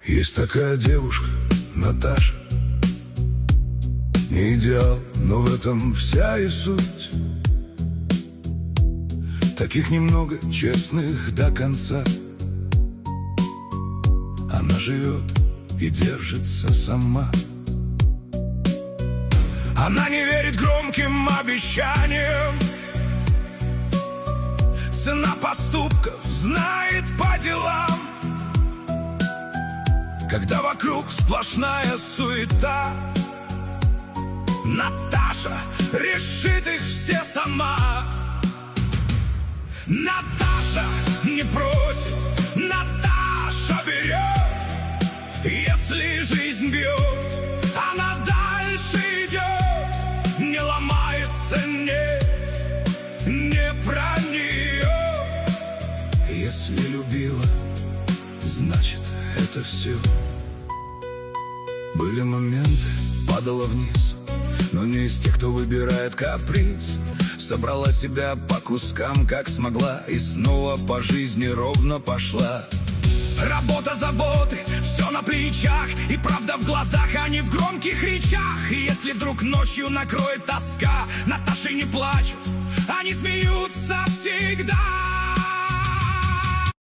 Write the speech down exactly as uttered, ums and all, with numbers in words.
Есть такая девушка, Наташа. Не идеал, но в этом вся и суть. Таких немного, честных до конца. Она живет и держится сама. Она не верит громким обещаниям. Цена поступков знает по делам. Когда вокруг сплошная суета, Наташа решит их все сама. Наташа не просит, Наташа берет. Если жизнь бьет, она дальше идет. Не ломается, не, не про нее. Если любила, значит это все. Были моменты, падала вниз, но не из тех, кто выбирает каприз. Собрала себя по кускам, как смогла, и снова по жизни ровно пошла. Работа, заботы, все на плечах, и правда в глазах, а не в громких речах. И если вдруг ночью накроет тоска, Наташи не плачут, они смеются всегда.